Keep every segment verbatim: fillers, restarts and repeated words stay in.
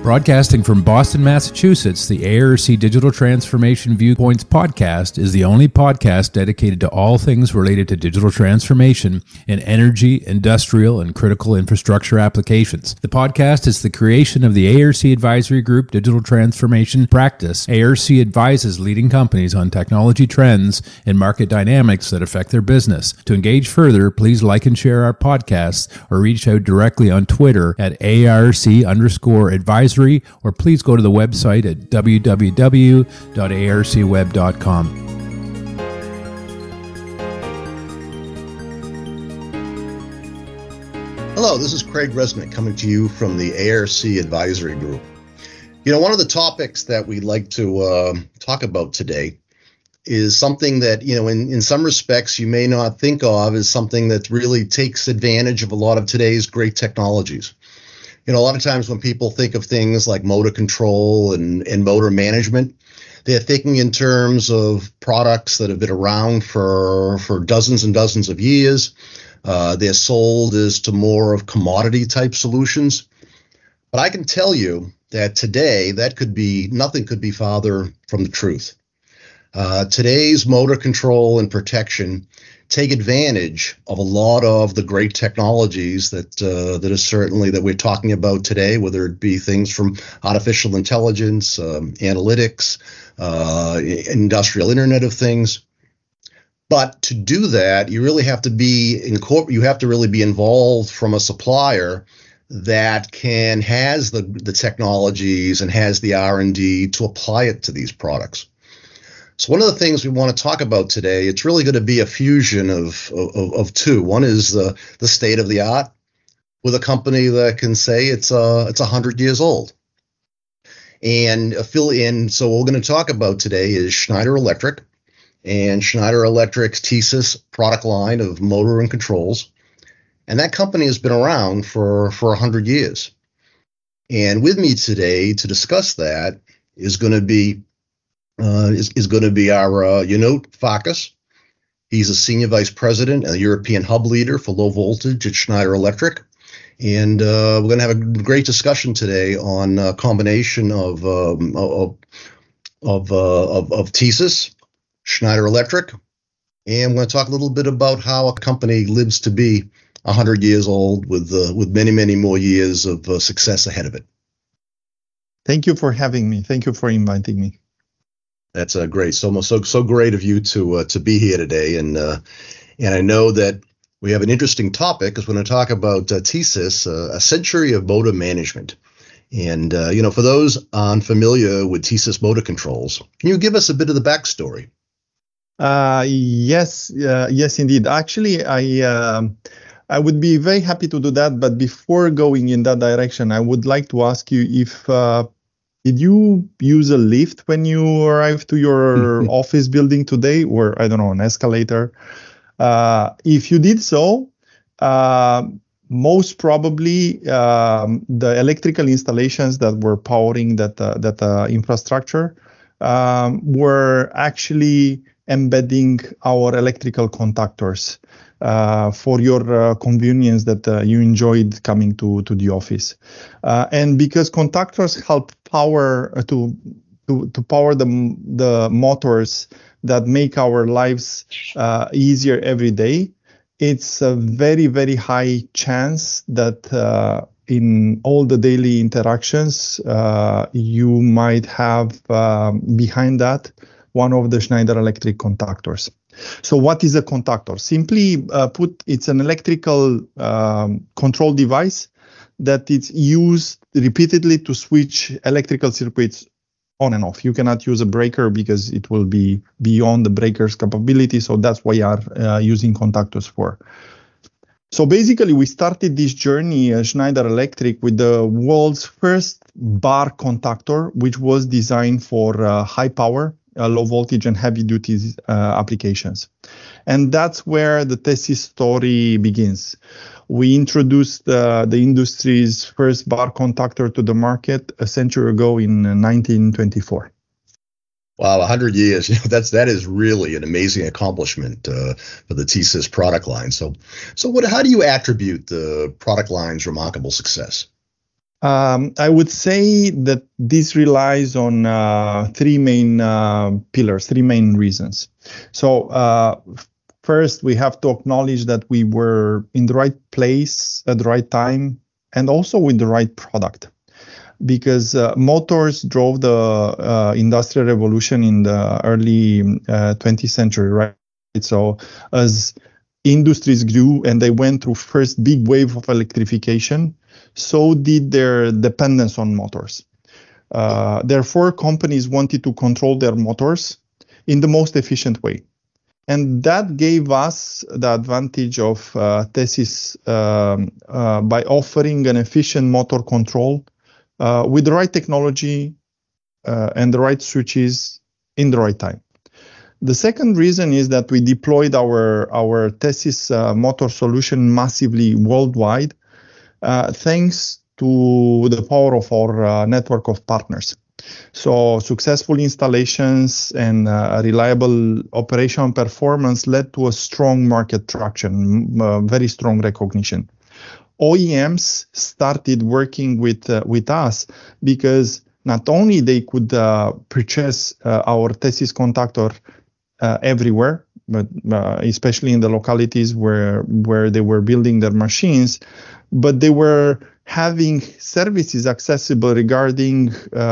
Broadcasting from Boston, Massachusetts, the A R C Digital Transformation Viewpoints podcast is the only podcast dedicated to all things related to digital transformation in energy, industrial, and critical infrastructure applications. The podcast is the creation of the A R C Advisory Group Digital Transformation Practice. A R C advises leading companies on technology trends and market dynamics that affect their business. To engage further, please like and share our podcasts or reach out directly on Twitter at ARC underscore advisory, or please go to the website at w w w dot a r c web dot com. Hello, this is Craig Resnick coming to you from the A R C Advisory Group. You know, one of the topics that we'd like to uh, talk about today is something that, you know, in, in some respects you may not think of as something that really takes advantage of a lot of today's great technologies. You know, a lot of times when people think of things like motor control and, and motor management, they're thinking in terms of products that have been around for, for dozens and dozens of years. Uh, they're sold as to more of commodity type solutions. But I can tell you that today that could be, nothing could be farther from the truth. Uh, today's motor control and protection take advantage of a lot of the great technologies that uh, that is certainly that we're talking about today, whether it be things from artificial intelligence, um, analytics, uh, industrial Internet of Things. But to do that, you really have to be in corp- you have to really be involved from a supplier that can has the the technologies and has the R and D to apply it to these products. So one of the things we want to talk about today, it's really going to be a fusion of of, of two. One is the, the state of the art with a company that can say it's uh it's one hundred years old. And fill in. So what we're going to talk about today is Schneider Electric and Schneider Electric's TeSys product line of motor and controls. And that company has been around for, for one hundred years. And with me today to discuss that is going to be Uh, is, is going to be our uh, Yonot Farkas. He's a senior vice president and a European hub leader for low voltage at Schneider Electric. And uh, we're going to have a great discussion today on a combination of um, of of, uh, of of TeSys, Schneider Electric, and we're going to talk a little bit about how a company lives to be one hundred years old with uh, with many many more years of uh, success ahead of it. Thank you for having me. Thank you for inviting me. That's uh, great. So so so great of you to uh, to be here today, and uh, and I know that we have an interesting topic because we're going to talk about uh, TeSys, uh, a century of motor management. And uh, you know, for those unfamiliar with TeSys motor controls, can you give us a bit of the backstory? Uh, yes, uh, yes, indeed. Actually, I um, I would be very happy to do that. But before going in that direction, I would like to ask you if. Uh, Did you use a lift when you arrived to your office building today, or I don't know, an escalator? Uh, if you did so, uh, most probably um, the electrical installations that were powering that uh, that uh, infrastructure um, were actually embedding our electrical contactors uh, for your uh, convenience that uh, you enjoyed coming to, to the office. Uh, and because contactors help power uh, to, to, to power the, the motors that make our lives uh, easier every day, it's a very, very high chance that uh, in all the daily interactions, uh, you might have um, behind that one of the Schneider Electric contactors. So what is a contactor? Simply uh, put, it's an electrical um, control device that is used repeatedly to switch electrical circuits on and off. You cannot use a breaker because it will be beyond the breaker's capability. So that's why you are uh, using contactors for. So basically, we started this journey at Schneider Electric with the world's first bar contactor, which was designed for uh, high power, uh, low voltage, and heavy duty uh, applications. And that's where the TeSys story begins. We introduced uh, the industry's first bar contactor to the market a century ago in uh, nineteen twenty-four. Wow, one hundred years. You know, that's that is really an amazing accomplishment uh, for the TeSys product line. So, so what? How do you attribute the product line's remarkable success? Um, I would say that this relies on uh, three main uh, pillars, three main reasons. So uh, first, we have to acknowledge that we were in the right place at the right time and also with the right product. Because uh, motors drove the uh, industrial revolution in the early uh, twentieth century, right? So as industries grew and they went through first big wave of electrification, so did their dependence on motors. Uh, therefore, companies wanted to control their motors in the most efficient way. And that gave us the advantage of uh, TeSys um, uh, by offering an efficient motor control uh, with the right technology uh, and the right switches in the right time. The second reason is that we deployed our, our TeSys uh, motor solution massively worldwide, uh, thanks to the power of our uh, network of partners. So successful installations and uh, reliable operational performance led to a strong market traction, uh, very strong recognition. O E Ms started working with uh, with us because not only they could uh, purchase uh, our TeSys contactor uh, everywhere, but uh, especially in the localities where where they were building their machines, but they were having services accessible regarding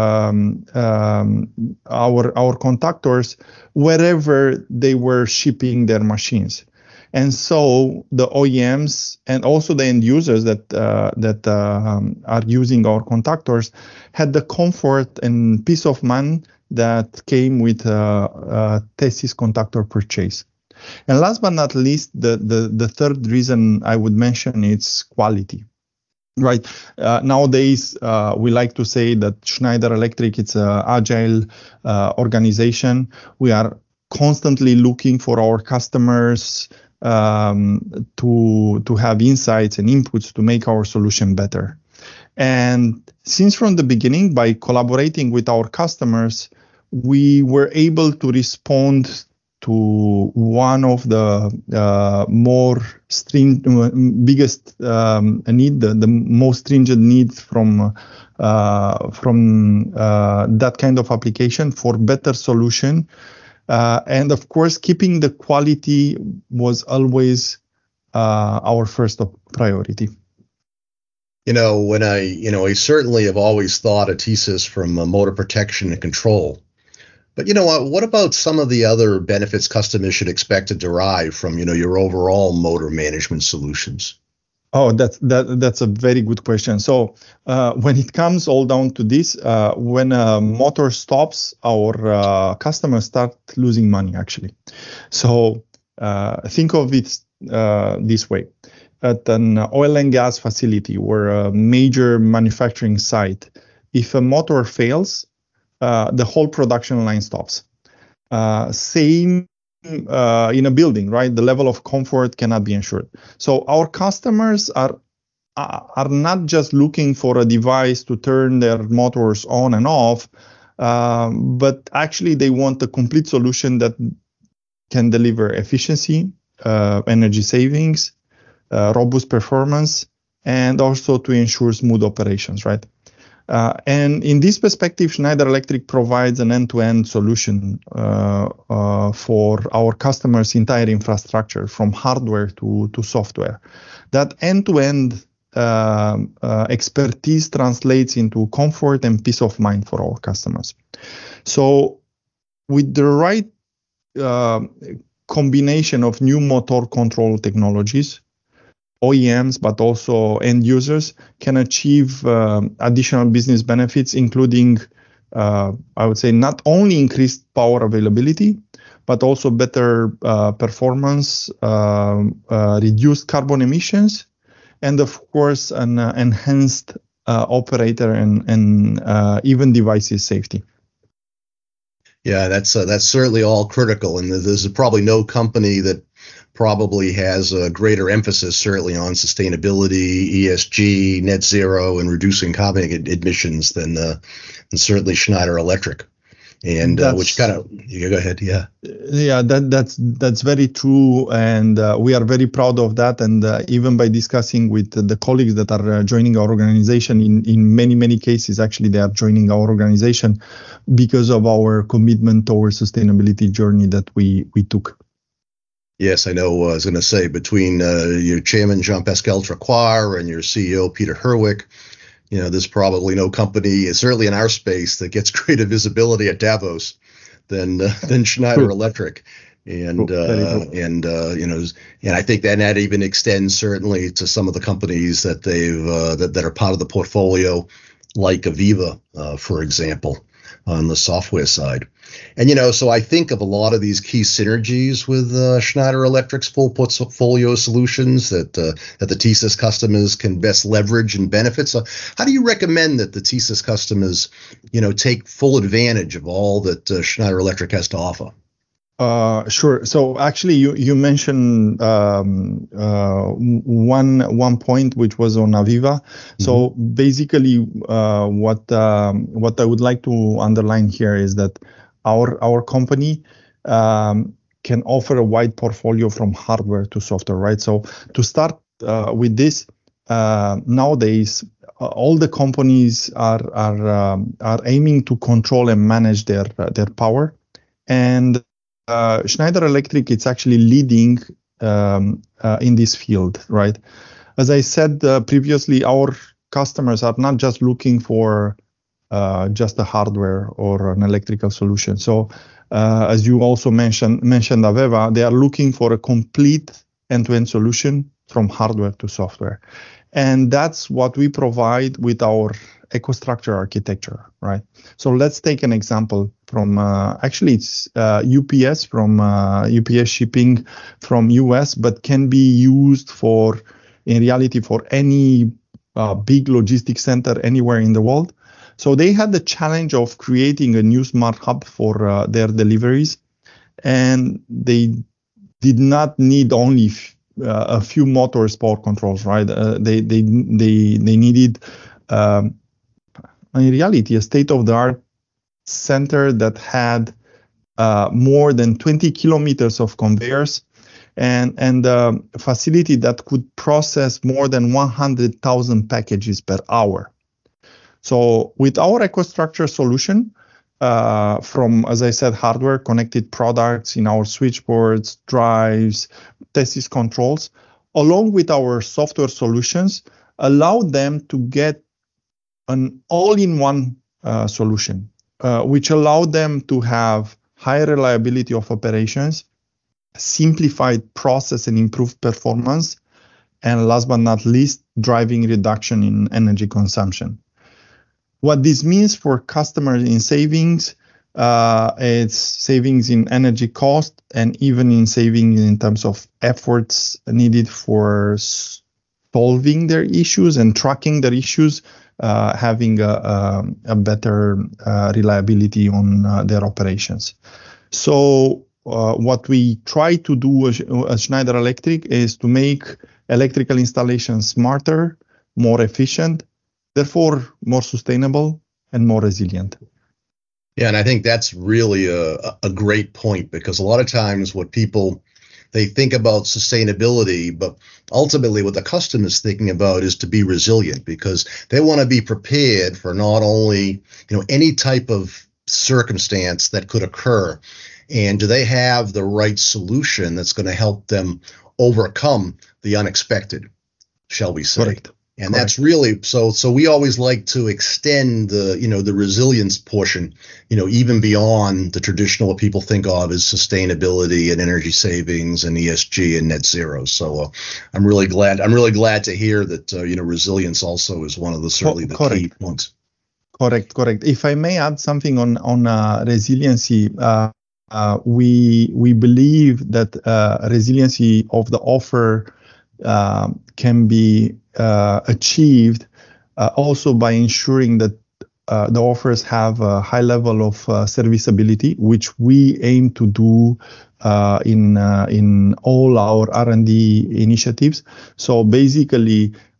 um, um, our our contactors wherever they were shipping their machines. And so the O E Ms and also the end users that uh, that uh, um, are using our contactors had the comfort and peace of mind that came with uh, uh, TeSys contactor purchase. And last but not least, the, the, the third reason I would mention is quality. Right. Uh, nowadays, uh, we like to say that Schneider Electric, it's an agile uh, organization. We are constantly looking for our customers um, to, to have insights and inputs to make our solution better. And since from the beginning, by collaborating with our customers, we were able to respond to one of the uh, more stringent, biggest um, need, the, the most stringent needs from uh, from uh, that kind of application for better solution, uh, and of course, keeping the quality was always uh, our first priority. You know, when I, you know, I certainly have always thought of TeSys from uh, motor protection and control. But you know what? What about some of the other benefits customers should expect to derive from, you know, your overall motor management solutions? Oh, that's that that's a very good question. So uh, when it comes all down to this, uh, when a motor stops, our uh, customers start losing money actually. So uh, think of it uh, this way: at an oil and gas facility or a major manufacturing site, if a motor fails, Uh, the whole production line stops. Uh, same uh, in a building, right? The level of comfort cannot be ensured. So our customers are uh, are not just looking for a device to turn their motors on and off, um, but actually they want a complete solution that can deliver efficiency, uh, energy savings, uh, robust performance, and also to ensure smooth operations, right? Uh, and in this perspective, Schneider Electric provides an end-to-end solution uh, uh, for our customers' entire infrastructure, from hardware to, to software. That end-to-end uh, uh, expertise translates into comfort and peace of mind for our customers. So with the right uh, combination of new motor control technologies, O E Ms, but also end users can achieve uh, additional business benefits, including, uh, I would say, not only increased power availability, but also better uh, performance, uh, uh, reduced carbon emissions, and of course, an uh, enhanced uh, operator and, and uh, even devices safety. Yeah, that's uh, that's certainly all critical, and there's probably no company that probably has a greater emphasis certainly on sustainability, E S G, net zero, and reducing carbon emissions than, uh, than certainly Schneider Electric. and uh, which kind of you go ahead, yeah, yeah, that that's that's very true, and uh, we are very proud of that. And uh, even by discussing with the colleagues that are uh, joining our organization, in in many many cases, actually, they are joining our organization because of our commitment towards sustainability journey that we we took. Yes, I know. Uh, I was going to say, between uh, your chairman, Jean-Pascal Tricoire, and your C E O, Peter Herwick, you know, there's probably no company, certainly in our space, that gets greater visibility at Davos than uh, than Schneider True. Electric. And, True. uh, and uh, you know, and I think that that even extends certainly to some of the companies that they've, uh, that, that are part of the portfolio, like Aviva, uh, for example, on the software side. And, you know, so I think of a lot of these key synergies with uh, Schneider Electric's full portfolio solutions that uh, that the T S Y S customers can best leverage and benefit. So how do you recommend that the T S Y S customers, you know, take full advantage of all that uh, Schneider Electric has to offer? Uh, sure. So actually, you you mentioned um, uh, one one point which was on Aviva. Mm-hmm. So basically, uh, what um, what I would like to underline here is that our our company um, can offer a wide portfolio from hardware to software, right? So to start uh, with this, uh, nowadays uh, all the companies are are um, are aiming to control and manage their uh, their power, and uh, Schneider Electric it's actually leading um, uh, in this field, right? As I said uh, previously, our customers are not just looking for Uh, just a hardware or an electrical solution. So, uh, as you also mentioned, mentioned Aviva, they are looking for a complete end-to-end solution from hardware to software, and that's what we provide with our EcoStruxure architecture, right? So let's take an example from uh, actually it's uh, U P S from uh, U P S shipping from U S, but can be used for in reality for any uh, big logistics center anywhere in the world. So they had the challenge of creating a new smart hub for uh, their deliveries, and they did not need only f- uh, a few motors power controls, right? Uh, they they they they needed, um, in reality, a state-of-the-art center that had uh, more than twenty kilometers of conveyors, and and a facility that could process more than one hundred thousand packages per hour. So with our EcoStruxure solution, uh, from, as I said, hardware, connected products in our switchboards, drives, T S Y S controls, along with our software solutions, allow them to get an all-in-one uh, solution, uh, which allow them to have high reliability of operations, simplified process and improved performance, and last but not least, driving reduction in energy consumption. What this means for customers in savings, uh, it's savings in energy cost and even in saving in terms of efforts needed for solving their issues and tracking their issues, uh, having a, a, a better uh, reliability on uh, their operations. So uh, what we try to do as, as Schneider Electric is to make electrical installations smarter, more efficient, therefore more sustainable and more resilient. Yeah, and I think that's really a, a great point, because a lot of times what people, they think about sustainability, but ultimately what the customer is thinking about is to be resilient, because they want to be prepared for not only, you know, any type of circumstance that could occur, and do they have the right solution that's going to help them overcome the unexpected, shall we say. Correct. And Correct. that's really, so so we always like to extend the, you know, the resilience portion, you know, even beyond the traditional what people think of as sustainability and energy savings and E S G and net zero. So uh, I'm really glad, I'm really glad to hear that, uh, you know, resilience also is one of the, certainly the correct. key points. Correct, correct. If I may add something on, on uh, resiliency, uh, uh, we, we believe that uh, resiliency of the offer uh, can be uh, achieved uh, also by ensuring that uh, the offers have a high level of uh, serviceability, which we aim to do uh, in uh, in all our R and D initiatives. So basically,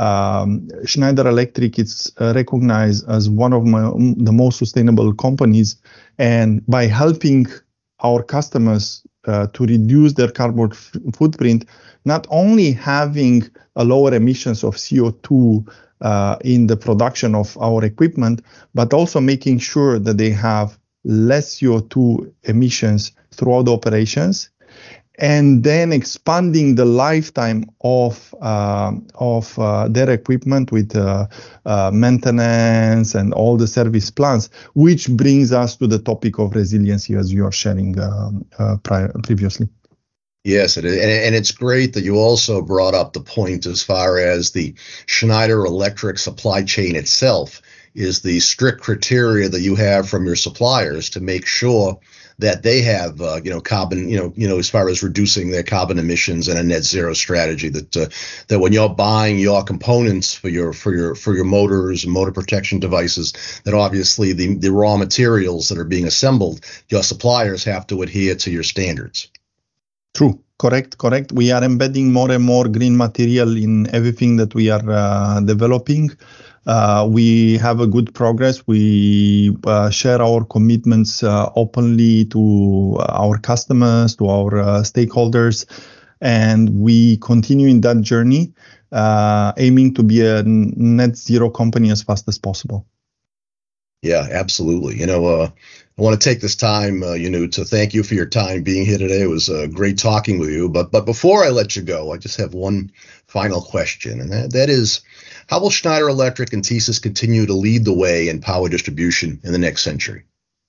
Um, Schneider Electric is uh, recognized as one of my, the most sustainable companies, and by helping our customers uh, to reduce their carbon f- footprint, not only having a lower emissions of C O two uh, in the production of our equipment, but also making sure that they have less C O two emissions throughout the operations, and then expanding the lifetime of uh, of uh, their equipment with uh, uh, maintenance and all the service plans, which brings us to the topic of resiliency, as you are sharing uh, uh, prior, previously. Yes, it is. And, and it's great that you also brought up the point as far as the Schneider Electric supply chain itself is the strict criteria that you have from your suppliers to make sure that they have, uh, you know, carbon, you know, you know, as far as reducing their carbon emissions and a net zero strategy. That uh, that when you're buying your components for your for your for your motors and motor protection devices, that obviously the the raw materials that are being assembled, your suppliers have to adhere to your standards. True, correct, correct. We are embedding more and more green material in everything that we are uh, developing. Uh, we have a good progress. We uh, share our commitments uh, openly to our customers, to our uh, stakeholders, and we continue in that journey, uh, aiming to be a net zero company as fast as possible. Yeah, absolutely. You know, uh, I want to take this time, uh, you know, to thank you for your time being here today. It was uh, great talking with you. But but before I let you go, I just have one final question, and that, that is, how will Schneider Electric and TeSys continue to lead the way in power distribution in the next century?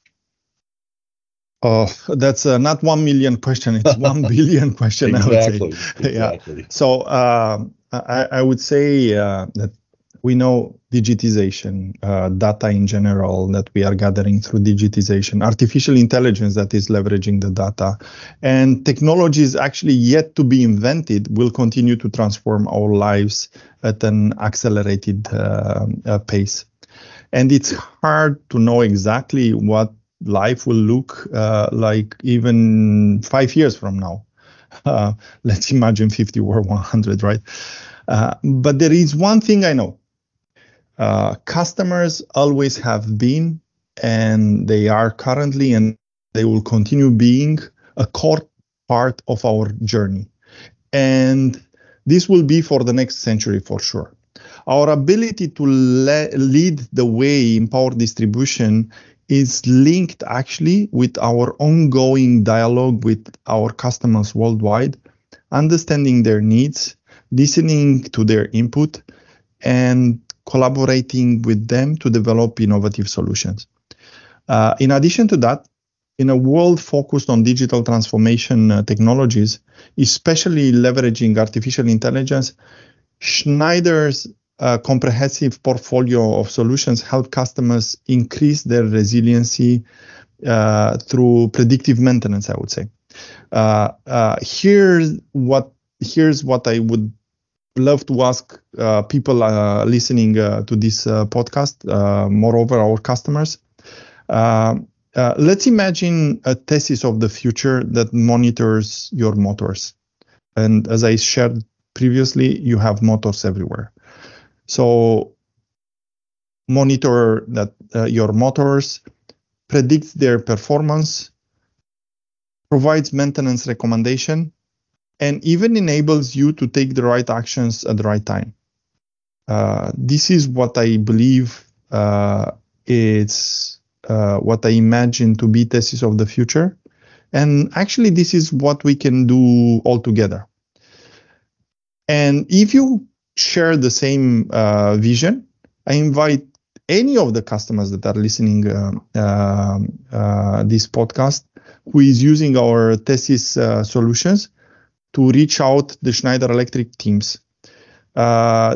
Oh, that's uh, not one million question. It's one billion question, exactly, I would say. Exactly. Yeah. So uh, I, I would say uh, that we know digitization, uh, data in general that we are gathering through digitization, artificial intelligence that is leveraging the data, and technologies actually yet to be invented will continue to transform our lives at an accelerated uh, uh, pace. And it's hard to know exactly what life will look uh, like even five years from now. Uh, let's imagine fifty or one hundred, right? Uh, but there is one thing I know. Uh, customers always have been, and they are currently, and they will continue being a core part of our journey. And this will be for the next century for sure. Our ability to le- lead the way in power distribution is linked actually with our ongoing dialogue with our customers worldwide, understanding their needs, listening to their input, and collaborating with them to develop innovative solutions. Uh, in addition to that, in a world focused on digital transformation uh, technologies, especially leveraging artificial intelligence, Schneider's uh, comprehensive portfolio of solutions help customers increase their resiliency uh, through predictive maintenance, I would say. Uh, uh, here's what here's what I would love to ask uh, people uh, listening uh, to this uh, podcast, uh, moreover our customers. Uh, uh, let's imagine a TeSys of the future that monitors your motors. And as I shared previously, you have motors everywhere. So monitor that uh, your motors, predicts their performance, provides maintenance recommendation, and even enables you to take the right actions at the right time. Uh, this is what I believe uh, is uh, what I imagine to be TeSys of the future. And actually, this is what we can do all together. And if you share the same uh, vision, I invite any of the customers that are listening uh, uh, uh, this podcast who is using our TeSys uh, solutions to reach out the Schneider Electric teams. Uh,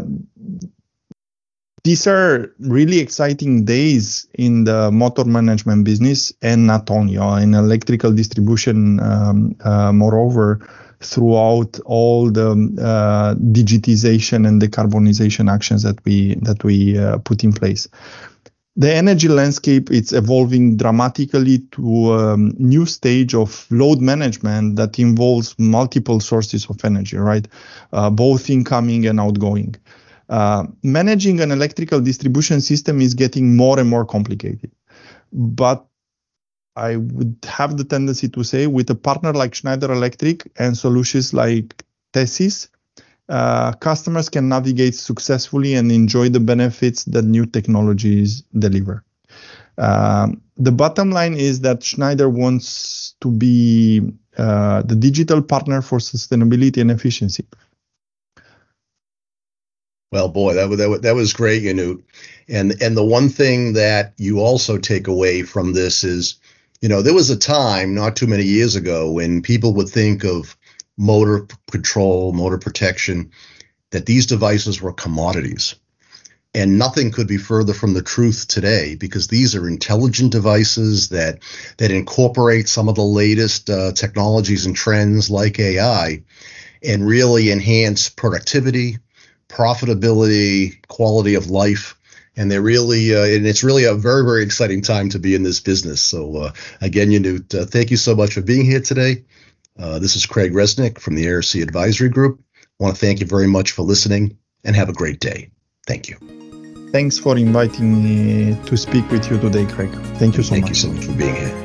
these are really exciting days in the motor management business, and not only uh, in electrical distribution, um, uh, moreover, throughout all the uh, digitization and decarbonization actions that we that we uh, put in place. The energy landscape is evolving dramatically to a new stage of load management that involves multiple sources of energy, right? Uh, both incoming and outgoing. Uh, managing an electrical distribution system is getting more and more complicated. But I would have the tendency to say with a partner like Schneider Electric and solutions like Tesys, uh, customers can navigate successfully and enjoy the benefits that new technologies deliver. Um, the bottom line is that Schneider wants to be uh, the digital partner for sustainability and efficiency. Well, boy, that was, that was, that was great, Yanut. And, and the one thing that you also take away from this is, you know, there was a time not too many years ago when people would think of motor control, motor protection, that these devices were commodities. And nothing could be further from the truth today, because these are intelligent devices that that incorporate some of the latest uh, technologies and trends like A I and really enhance productivity, profitability, quality of life. And they're really, uh, and it's really a very, very exciting time to be in this business. So uh, again, Yanut, uh, thank you so much for being here today. Uh, this is Craig Resnick from the A R C Advisory Group. I want to thank you very much for listening and have a great day. Thank you. Thanks for inviting me to speak with you today, Craig. Thank you so thank much. Thank you so much for being here.